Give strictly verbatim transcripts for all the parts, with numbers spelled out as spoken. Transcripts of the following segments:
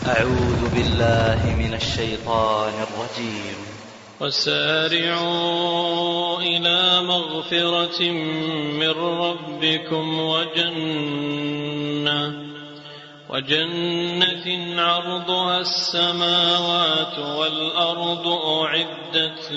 أعوذ بالله من الشيطان الرجيم. وسارعوا إلى مغفرة من ربكم وجنة وجنة عرضها السماوات والأرض أعدت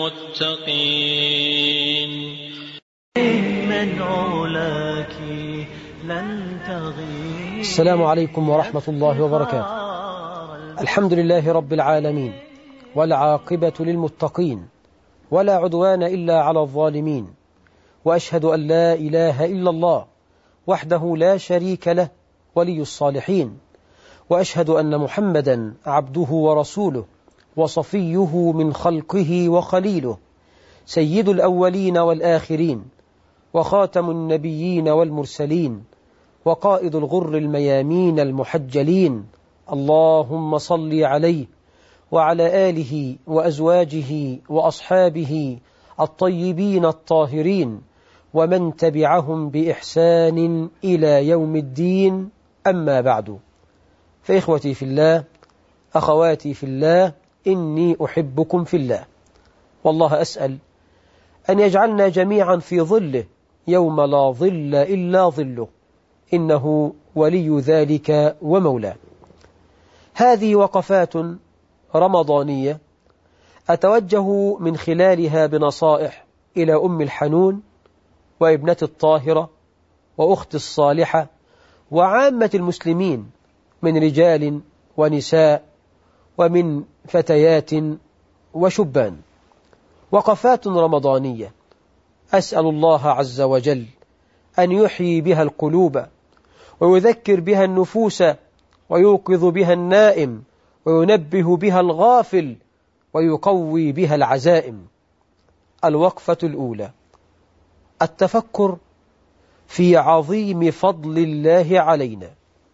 للمتقين. من علاك لن تغيب. السلام عليكم ورحمة الله وبركاته. الحمد لله رب العالمين، والعاقبة للمتقين، ولا عدوان إلا على الظالمين، وأشهد أن لا إله إلا الله وحده لا شريك له ولي الصالحين، وأشهد أن محمدا عبده ورسوله وصفيه من خلقه وخليله، سيد الأولين والآخرين، وخاتم النبيين والمرسلين، وقائد الغر الميامين المحجلين. اللهم صل عليه وعلى آله وأزواجه وأصحابه الطيبين الطاهرين، ومن تبعهم بإحسان إلى يوم الدين. أما بعد، فإخوتي في الله، أخواتي في الله، إني أحبكم في الله، والله أسأل أن يجعلنا جميعا في ظله يوم لا ظل إلا ظله، إنه ولي ذلك ومولاه. هذه وقفات رمضانية أتوجه من خلالها بنصائح إلى أم الحنون وابنة الطاهرة وأخت الصالحة وعامة المسلمين من رجال ونساء ومن فتيات وشبان. وقفات رمضانية أسأل الله عز وجل أن يحيي بها القلوب، ويذكر بها النفوس، ويوقظ بها النائم، وينبه بها الغافل، ويقوي بها العزائم. الوقفة الأولى: التفكر في عظيم فضل الله علينا.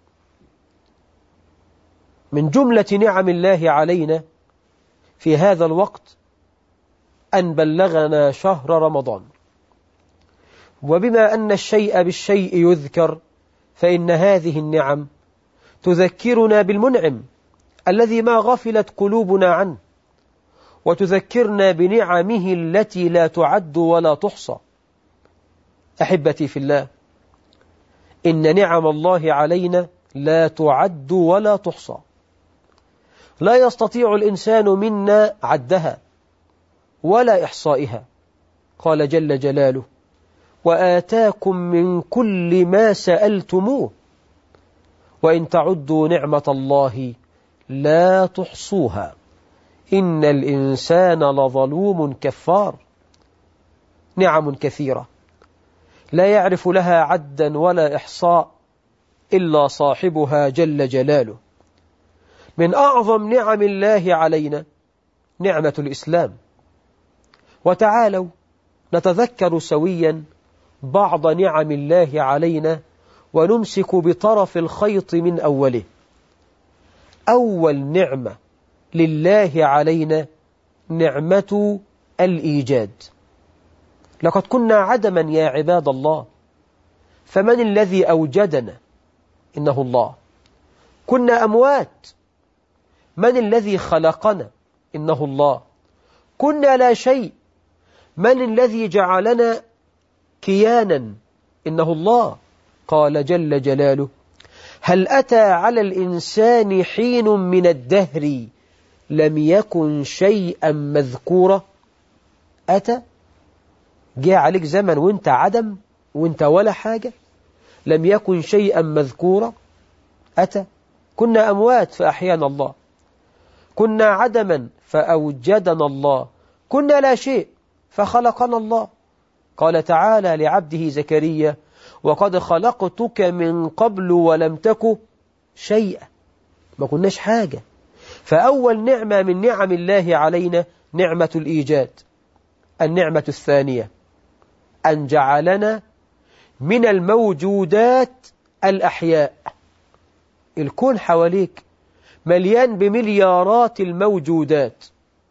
من جملة نعم الله علينا في هذا الوقت أن بلغنا شهر رمضان، وبما أن الشيء بالشيء يذكر، فإن هذه النعم تذكرنا بالمنعم الذي ما غفلت قلوبنا عنه، وتذكرنا بنعمه التي لا تعد ولا تحصى. أحبتي في الله، إن نعم الله علينا لا تعد ولا تحصى، لا يستطيع الإنسان منا عدها ولا إحصائها. قال جل جلاله: وآتاكم من كل ما سألتموه وإن تعدوا نعمة الله لا تحصوها إن الإنسان لظلوم كفار. نعم كثيرة لا يعرف لها عدا ولا إحصاء إلا صاحبها جل جلاله. من أعظم نعم الله علينا نعمة الإسلام. وتعالوا نتذكر سويا بعض نعم الله علينا، ونمسك بطرف الخيط من أوله. أول نعمة لله علينا نعمة الإيجاد. لقد كنا عدما يا عباد الله، فمن الذي أوجدنا؟ إنه الله. كنا أموات، من الذي خلقنا؟ إنه الله. كنا لا شيء، من الذي جعلنا كيانا؟ إنه الله. قال جل جلاله: هل أتى على الإنسان حين من الدهر لم يكن شيئا مذكورا؟ أتى؟ جاء عليك زمن وانت عدم وانت ولا حاجة؟ لم يكن شيئا مذكورا. أتى؟ كنا أموات فأحيانا الله، كنا عدما فأوجدنا الله، كنا لا شيء فخلقنا الله. قال تعالى لعبده زكريا: وقد خلقتك من قبل ولم تك شيئا. ما كناش حاجة. فأول نعمة من نعم الله علينا نعمة الإيجاد. النعمة الثانية أن جعلنا من الموجودات الأحياء. الكون حواليك مليان بمليارات الموجودات،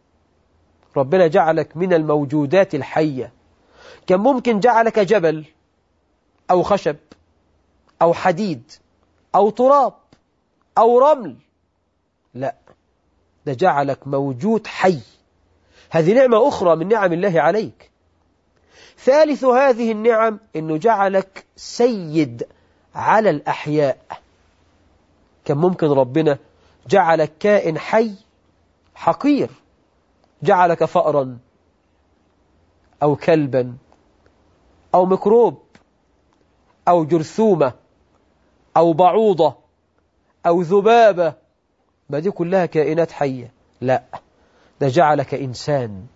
ربنا جعلك من الموجودات الحية. كان ممكن جعلك جبل أو خشب أو حديد أو تراب أو رمل لا، ده جعلك موجود حي. هذه نعمة أخرى من نعم الله عليك. ثالث هذه النعم أنه جعلك سيد على الأحياء. كان ممكن ربنا جعلك كائن حي حقير، جعلك فأرا أو كلبا أو ميكروب أو جرثومة أو بعوضة أو ذبابة، ما دي كلها كائنات حية. لا، ده جعلك إنسان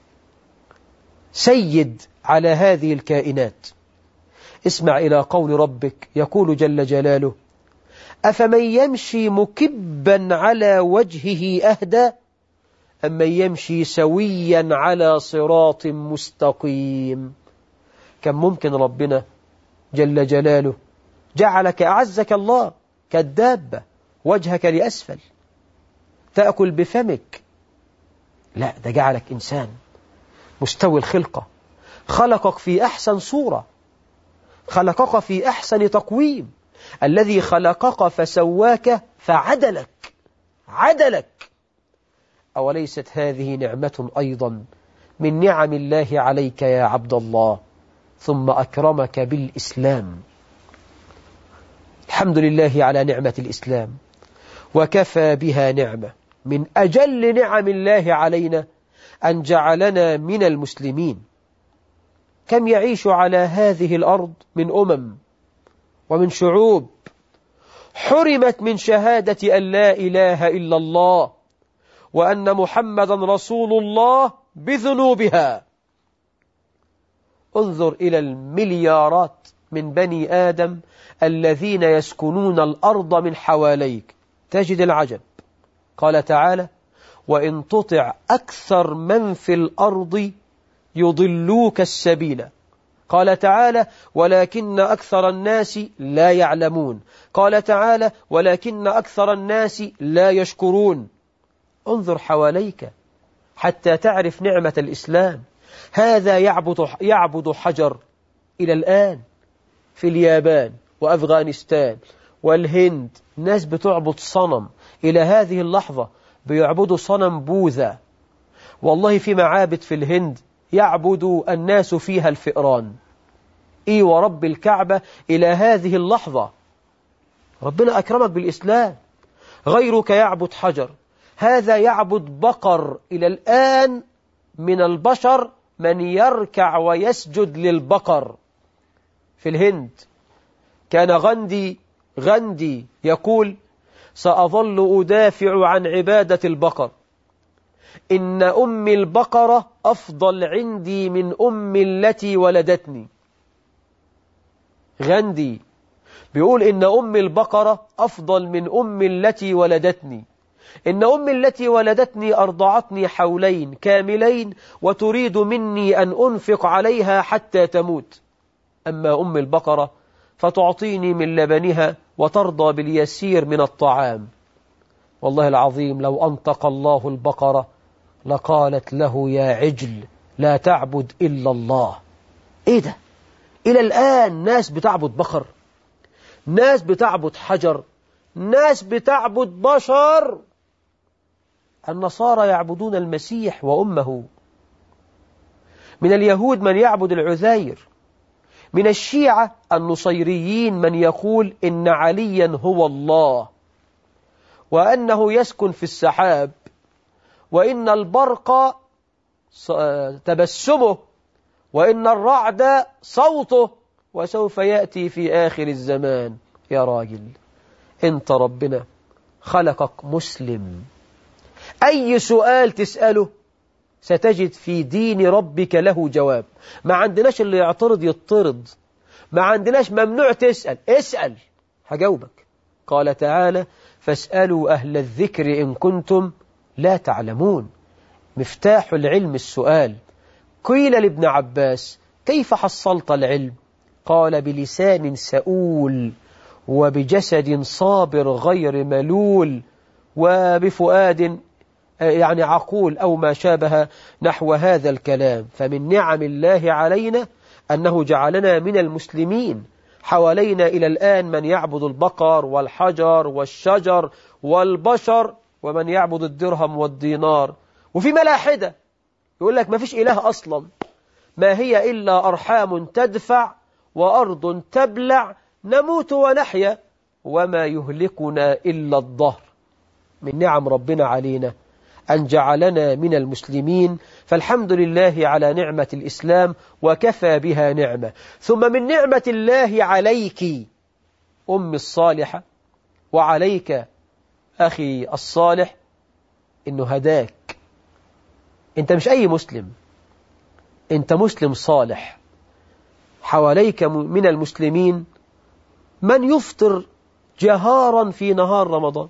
سيد على هذه الكائنات. اسمع إلى قول ربك، يقول جل جلاله: أفمن يمشي مكبا على وجهه أهدى أم من يمشي سويا على صراط مستقيم. كان ممكن ربنا جل جلاله جعلك أعزك الله كالدابة وجهك لأسفل تأكل بفمك. لا، ده جعلك إنسان مستوي الخلقة، خلقك في أحسن صورة، خلقك في أحسن تقويم. الذي خلقك فسواك فعدلك عدلك. أوليست هذه نعمة أيضا من نعم الله عليك يا عبد الله؟ ثم أكرمك بالإسلام. الحمد لله على نعمة الإسلام، وكفى بها نعمة. من أجل نعم الله علينا أن جعلنا من المسلمين. كم يعيش على هذه الأرض من أمم ومن شعوب حرمت من شهادة أن لا إله إلا الله وأن محمدا رسول الله بذنوبها. انظر إلى المليارات من بني آدم الذين يسكنون الأرض من حواليك، تجد العجب. قال تعالى: وإن تطع أكثر من في الأرض يضلوك السبيل. قال تعالى: ولكن أكثر الناس لا يعلمون. قال تعالى: ولكن أكثر الناس لا يشكرون. انظر حواليك حتى تعرف نعمة الإسلام. هذا يعبد يعبد حجر إلى الآن في اليابان وأفغانستان والهند. ناس بتعبد صنم إلى هذه اللحظة، بيعبدوا صنم بوذا. والله في معابد في الهند يعبد الناس فيها الفئران. إي ورب الكعبة إلى هذه اللحظة. ربنا أكرمك بالإسلام. غيرك يعبد حجر، هذا يعبد بقر. إلى الآن من البشر من يركع ويسجد للبقر في الهند. كان غاندي غاندي يقول: سأظل أدافع عن عبادة البقر، إن أمي البقرة أفضل عندي من أمي التي ولدتني. غاندي بيقول إن أمي البقرة أفضل من أمي التي ولدتني. إن أمي التي ولدتني أرضعتني حولين كاملين وتريد مني أن أنفق عليها حتى تموت. أما أم البقرة فتعطيني من لبنها وترضى باليسير من الطعام. والله العظيم لو أنطق الله البقرة لقالت له: يا عجل لا تعبد إلا الله. إيه ده؟ إلى الآن ناس بتعبد بقر، ناس بتعبد حجر، ناس بتعبد بشر. النصارى يعبدون المسيح وأمه، من اليهود من يعبد العزير، من الشيعة النصيريين من يقول إن عليا هو الله وأنه يسكن في السحاب، وإن البرق تبسمه، وإن الرعد صوته، وسوف يأتي في آخر الزمان. يا راجل، انت ربنا خلقك مسلم، أي سؤال تسأله ستجد في دين ربك له جواب. ما عندناش اللي يعترض يطرد، ما عندناش ممنوع تسأل، اسأل هجاوبك. قال تعالى: فاسألوا أهل الذكر إن كنتم لا تعلمون. مفتاح العلم السؤال. قيل لابن عباس: كيف حصلت العلم؟ قال: بلسان سؤول وبجسد صابر غير ملول وبفؤاد يعني عقول أو ما شابه نحو هذا الكلام. فمن نعم الله علينا أنه جعلنا من المسلمين. حوالينا إلى الآن من يعبد البقر والحجر والشجر والبشر ومن يعبد الدرهم والدينار، وفي ملاحدة يقول لك ما فيش إله أصلا، ما هي إلا أرحام تدفع وأرض تبلع، نموت ونحيا وما يهلكنا إلا الدهر. من نعم ربنا علينا أن جعلنا من المسلمين، فالحمد لله على نعمة الإسلام وكفى بها نعمة. ثم من نعمة الله عليك أم الصالحة وعليك أخي الصالح إنه هداك. أنت مش أي مسلم، أنت مسلم صالح. حواليك من المسلمين من يفطر جهارا في نهار رمضان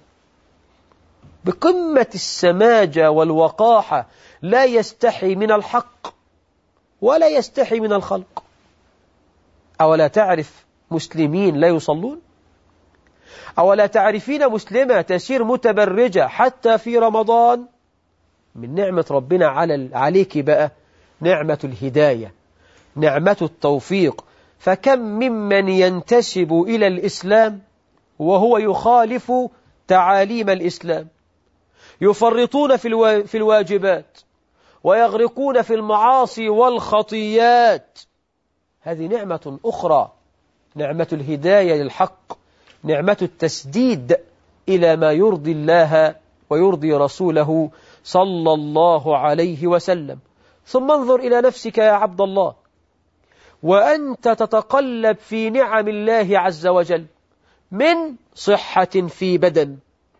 بقمة السماجة والوقاحة، لا يستحي من الحق ولا يستحي من الخلق. أولا تعرف مسلمين لا يصلون؟ أولا تعرفين مسلمة تسير متبرجة حتى في رمضان؟ من نعمة ربنا على عليك بقى نعمة الهداية، نعمة التوفيق. فكم ممن ينتسب إلى الإسلام وهو يخالف تعاليم الإسلام، يفرطون في الواجبات ويغرقون في المعاصي والخطيات. هذه نعمة أخرى، نعمة الهداية للحق، نعمة التسديد إلى ما يرضي الله ويرضي رسوله صلى الله عليه وسلم. ثم انظر إلى نفسك يا عبد الله، وأنت تتقلب في نعم الله عز وجل، من صحة في بدن،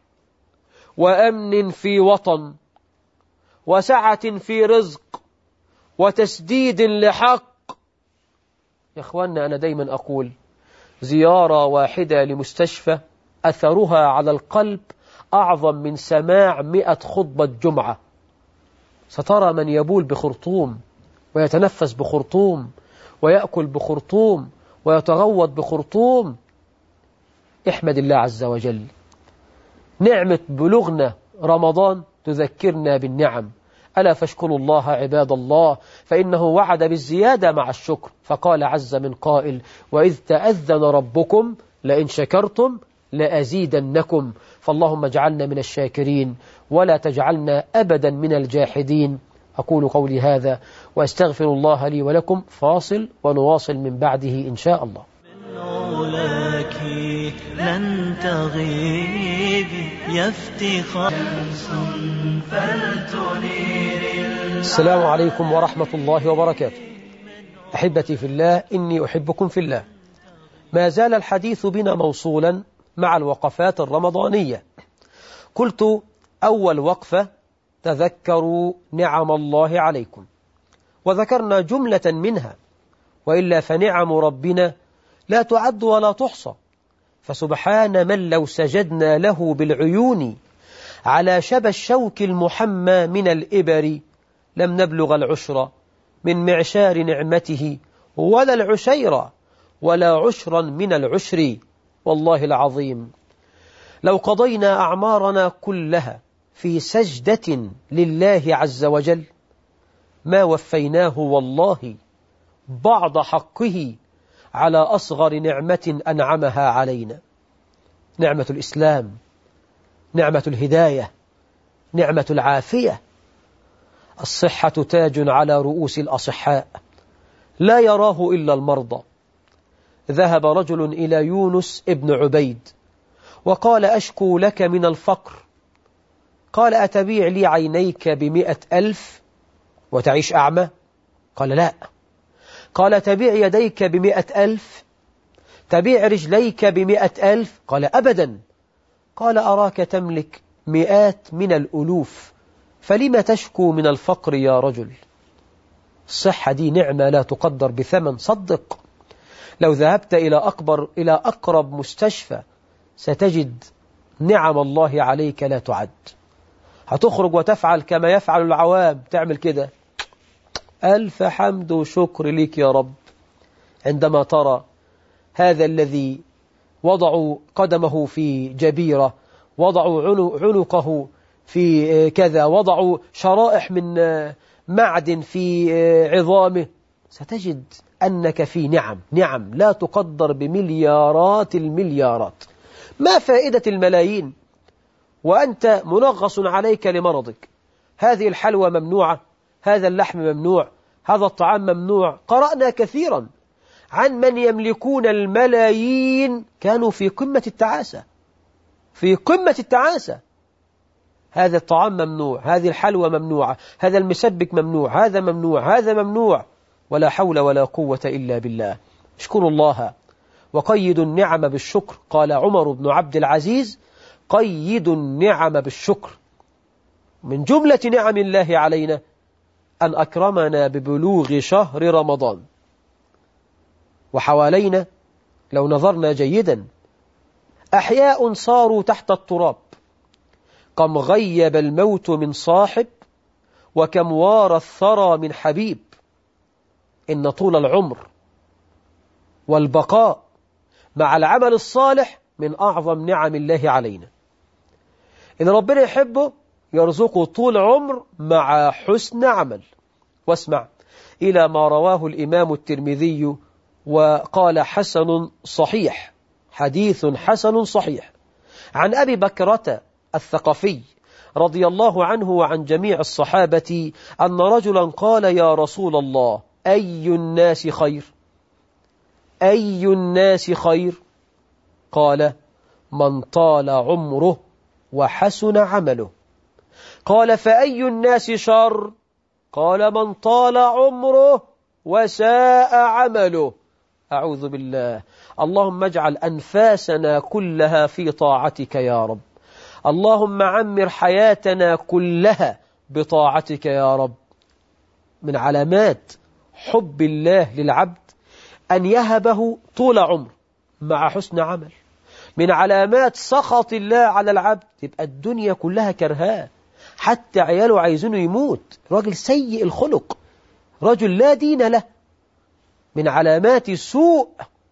وأمن في وطن، وسعة في رزق، وتسديد لحق. يا إخواننا، أنا دايما أقول زيارة واحدة لمستشفى أثرها على القلب أعظم من سماع مئة خطبة جمعة. سترى من يبول بخرطوم ويتنفس بخرطوم ويأكل بخرطوم ويتغوط بخرطوم. احمد الله عز وجل. نعمة بلغنا رمضان تذكرنا بالنعم. ألا فاشكروا الله عباد الله، فإنه وعد بالزيادة مع الشكر، فقال عز من قائل: وإذ تأذن ربكم لئن شكرتم لأزيدنكم. فاللهم اجعلنا من الشاكرين ولا تجعلنا أبدا من الجاحدين. أقول قولي هذا وأستغفر الله لي ولكم. فاصل ونواصل من بعده إن شاء الله. لولاك لن تغيبي يا افتخار فلتنير. السلام عليكم ورحمة الله وبركاته. أحبتي في الله، إني أحبكم في الله. ما زال الحديث بنا موصولا مع الوقفات الرمضانية. قلت أول وقفة: تذكروا نعم الله عليكم، وذكرنا جملة منها، وإلا فنعم ربنا لا تعد ولا تحصى. فسبحان من لو سجدنا له بالعيون على شبى الشوك المحمى من الإبر لم نبلغ العشر من معشار نعمته، ولا العشير ولا عشرا من العشر. والله العظيم لو قضينا أعمارنا كلها في سجدة لله عز وجل ما وفيناه والله بعض حقه على أصغر نعمة أنعمها علينا. نعمة الإسلام، نعمة الهداية، نعمة العافية. الصحة تاج على رؤوس الأصحاء لا يراه إلا المرضى. ذهب رجل إلى يونس ابن عبيد وقال: أشكو لك من الفقر. قال: أتبيع لي عينيك بمئة ألف وتعيش أعمى؟ قال: لا. قال: تبيع يديك بمئة ألف؟ تبيع رجليك بمئة ألف؟ قال: أبدا. قال: أراك تملك مئات من الألوف، فلم تشكو من الفقر يا رجل؟ الصحة دي نعمة لا تقدر بثمن. صدق، لو ذهبت إلى أكبر إلى أقرب مستشفى ستجد نعم الله عليك لا تعد. هتخرج وتفعل كما يفعل العوام، تعمل كده: ألف حمد وشكر لك يا رب. عندما ترى هذا الذي وضعوا قدمه في جبيرة، وضعوا عنقه في كذا، وضعوا شرائح من معدن في عظامه، ستجد أنك في نعم، نعم لا تقدر بمليارات المليارات. ما فائدة الملايين وأنت منغص عليك لمرضك. هذه الحلوى ممنوعة، هذا اللحم ممنوع، هذا الطعام ممنوع. قرأنا كثيرا عن من يملكون الملايين كانوا في قمة التعاسة، في قمة التعاسة. هذا الطعام ممنوع، هذه الحلوى ممنوعة، هذا المسبك ممنوع، هذا ممنوع، هذا ممنوع، ولا حول ولا قوة إلا بالله. اشكروا الله وقيدوا النعم بالشكر. قال عمر بن عبد العزيز: قيدوا النعم بالشكر. من جملة نعم الله علينا أن أكرمنا ببلوغ شهر رمضان، وحوالينا لو نظرنا جيدا أحياء صاروا تحت التراب، كم غيب الموت من صاحب، وكم وار الثرى من حبيب. إن طول العمر والبقاء مع العمل الصالح من أعظم نعم الله علينا. إن ربنا يحبه يرزقه طول عمر مع حسن عمل. واسمع إلى ما رواه الإمام الترمذي وقال حسن صحيح، حديث حسن صحيح، عن أبي بكرة الثقفي رضي الله عنه وعن جميع الصحابة أن رجلا قال: يا رسول الله، أي الناس خير؟ أي الناس خير؟ قال: من طال عمره وحسن عمله. قال: فأي الناس شر؟ قال: من طال عمره وساء عمله. أعوذ بالله. اللهم اجعل أنفاسنا كلها في طاعتك يا رب. اللهم عمر حياتنا كلها بطاعتك يا رب. من علامات حب الله للعبد أن يهبه طول عمر مع حسن عمل. من علامات سخط الله على العبد يبقى الدنيا كلها كرهاه، حتى عياله عايزينه يموت، راجل سيء الخلق، رجل لا دين له. من علامات سوء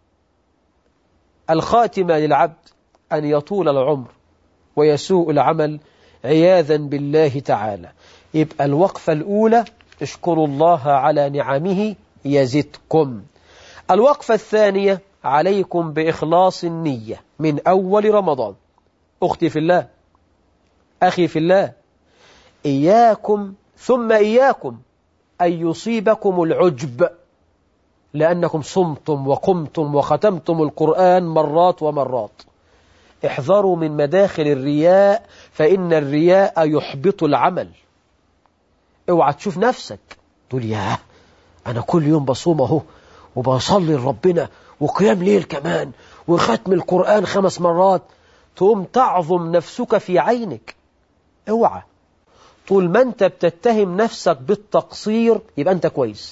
الخاتمة للعبد أن يطول العمر ويسوء العمل عياذا بالله تعالى. يبقى الوقفة الأولى: اشكروا الله على نعمه يزدكم. الوقفة الثانية: عليكم بإخلاص النية من أول رمضان. أختي في الله، أخي في الله، إياكم ثم إياكم أن يصيبكم العجب، لأنكم صمتم وقمتم وختمتم القرآن مرات ومرات. احذروا من مداخل الرياء، فإن الرياء يحبط العمل. اوعى تشوف نفسك تقول: ياه أنا كل يوم بصوم اهو وبصلي لربنا وقيام ليل كمان وختم القرآن خمس مرات، تقوم تعظم نفسك في عينك. اوعى. طول ما انت بتتهم نفسك بالتقصير يبقى انت كويس.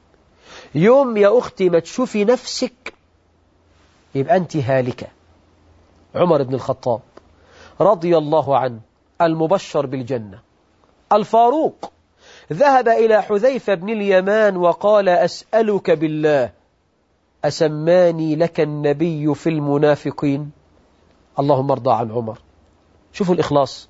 يوم يا أختي ما تشوفي نفسك يبقى أنت هالكة. عمر بن الخطاب رضي الله عنه المبشر بالجنة الفاروق ذهب إلى حذيفة بن اليمان وقال: أسألك بالله، أسماني لك النبي في المنافقين؟ اللهم ارضى عن عمر. شوفوا الإخلاص،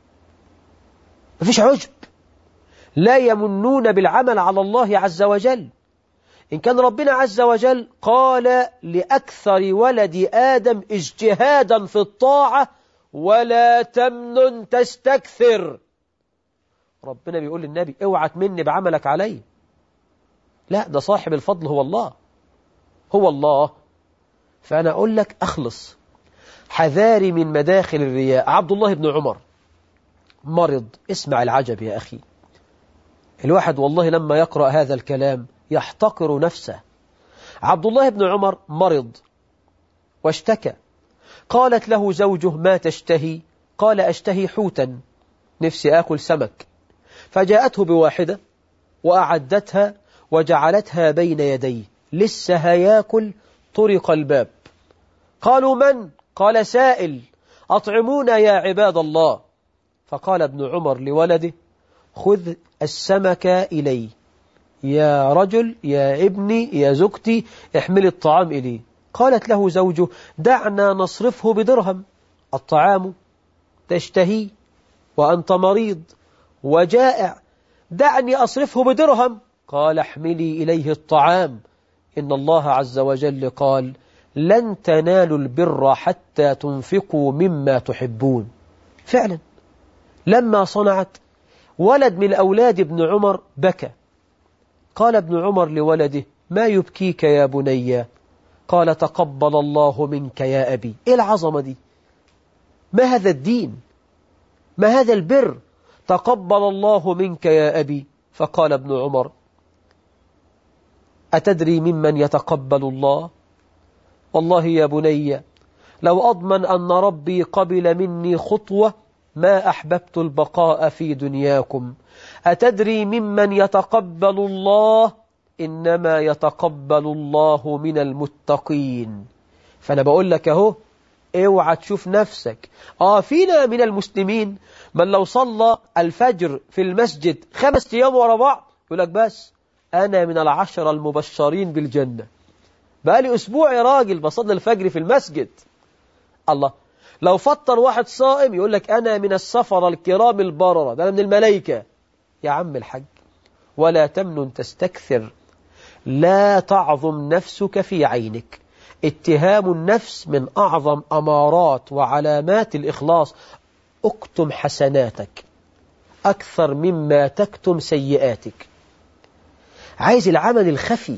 مفيش عجب، لا يمنون بالعمل على الله عز وجل. إن كان ربنا عز وجل قال لأكثر ولد آدم اجتهادا في الطاعة: ولا تمنن تستكثر. ربنا بيقول للنبي: اوعى تمن بعملك عليه. لا، ده صاحب الفضل هو الله، هو الله. فأنا أقول لك أخلص، حذاري من مداخل الرياء. عبد الله بن عمر مرض. اسمع العجب يا أخي، الواحد والله لما يقرأ هذا الكلام يحتقر نفسه. عبد الله بن عمر مرض واشتكى. قالت له زوجه: ما تشتهي؟ قال: أشتهي حوتا، نفسي آكل سمك. فجاءته بواحدة وأعدتها وجعلتها بين يديه، لسه هياكل، طرق الباب. قالوا: من؟ قال: سائل، أطعمونا يا عباد الله. فقال ابن عمر لولده: خذ السمك إلي، يا رجل، يا ابني، يا زوجتي، احمل الطعام إليه. قالت له زوجه: دعنا نصرفه بدرهم، الطعام تشتهي وأنت مريض وجائع، دعني أصرفه بدرهم. قال: احملي إليه الطعام، إن الله عز وجل قال: لن تنالوا البر حتى تنفقوا مما تحبون. فعلا لما صنعت ولد من أولاد ابن عمر بكى. قال ابن عمر لولده: ما يبكيك يا بني؟ قال: تقبل الله منك يا أبي. إيه العظمة دي؟ ما هذا الدين؟ ما هذا البر؟ تقبل الله منك يا أبي. فقال ابن عمر: أتدري ممن يتقبل الله؟ والله يا بني لو أضمن أن ربي قبل مني خطوة ما أحببت البقاء في دنياكم. أتدري ممن يتقبل الله؟ إنما يتقبل الله من المتقين. فأنا بقول لك أهو، اوعى تشوف نفسك. آه فينا من المسلمين من لو صلى الفجر في المسجد خمس أيام ورا بعض يقول لك بس أنا من العشرة المبشرين بالجنة. بقى لي أسبوع يا راجل بصلي الفجر في المسجد. الله، لو فطر واحد صائم يقول لك أنا من السفر الكرام البررة، ده أنا من الملائكة. يا عم الحج، ولا تمنن تستكثر، لا تعظم نفسك في عينك. اتهام النفس من أعظم أمارات وعلامات الإخلاص. اكتم حسناتك أكثر مما تكتم سيئاتك. عايز العمل الخفي.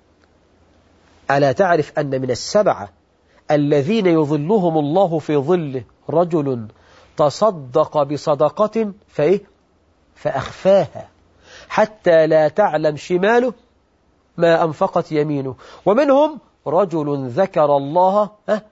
ألا تعرف أن من السبعة الذين يظلهم الله في ظله رجل تصدق بصدقة فإيه؟ فأخفاها حتى لا تعلم شماله ما أنفقت يمينه. ومنهم رجل ذكر الله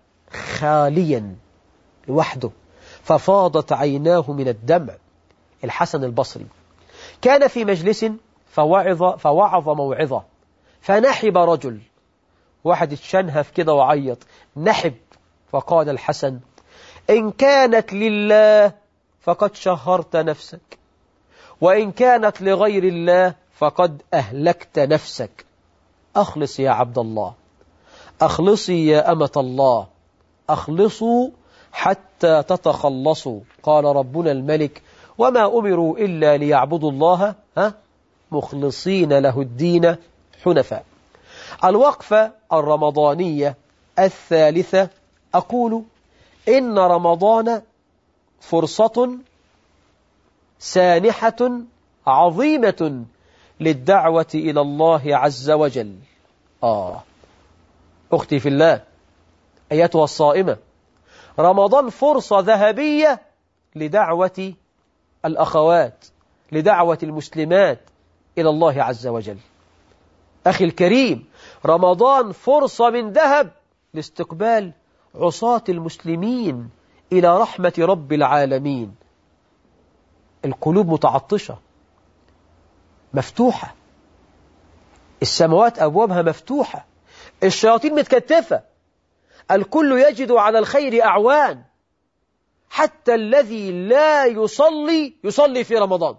خاليا لوحده ففاضت عيناه من الدمع. الحسن البصري كان في مجلس فوعظ, فوعظ موعظة فنحب رجل، واحد اتشنهف كده وعيط نحب. فقال الحسن: إن كانت لله فقد شهرت نفسك، وإن كانت لغير الله فقد أهلكت نفسك. أخلص يا عبد الله، أخلصي يا أمة الله، أخلصوا حتى تتخلصوا. قال ربنا الملك: وما أمروا إلا ليعبدوا الله ها مخلصين له الدين حنفاء. الوقفة الرمضانية الثالثة، أقول إن رمضان فرصة سانحة عظيمة للدعوة إلى الله عز وجل. آه أختي في الله أيتها الصائمة، رمضان فرصة ذهبية لدعوة الأخوات، لدعوة المسلمات إلى الله عز وجل. أخي الكريم، رمضان فرصة من ذهب لاستقبال عصاة المسلمين إلى رحمة رب العالمين. القلوب متعطشة مفتوحة، السماوات أبوابها مفتوحة، الشياطين متكتفة، الكل يجد على الخير أعوان، حتى الذي لا يصلي يصلي في رمضان،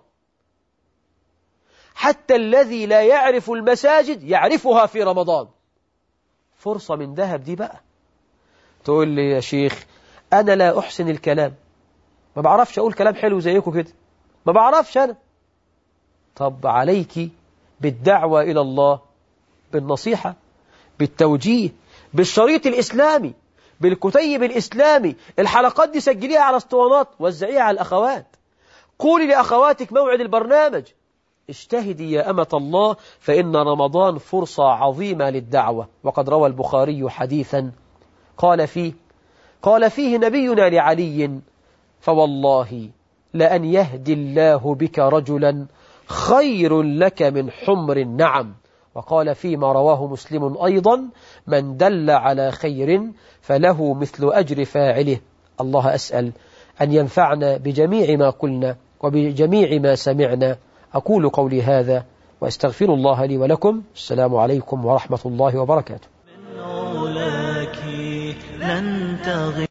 حتى الذي لا يعرف المساجد يعرفها في رمضان. فرصة من ذهب دي بقى. تقول لي يا شيخ أنا لا أحسن الكلام، ما بعرفش أقول كلام حلو زيكم كده، ما بعرفش أنا. طب عليك بالدعوة إلى الله، بالنصيحة، بالتوجيه، بالشريط الإسلامي، بالكتيب الإسلامي. الحلقات دي سجليها على اسطوانات وزعيها على الأخوات. قولي لأخواتك موعد البرنامج. اجتهدي يا أمة الله، فإن رمضان فرصة عظيمة للدعوة. وقد روى البخاري حديثا قال فيه قال فيه نبينا لعلي: فوالله لأن يهدي الله بك رجلا خير لك من حمر النعم. وقال فيما رواه مسلم أيضا: من دل على خير فله مثل أجر فاعله. الله أسأل أن ينفعنا بجميع ما قلنا وبجميع ما سمعنا. أقول قولي هذا وأستغفر الله لي ولكم. السلام عليكم ورحمة الله وبركاته. من أولاك لن تغيب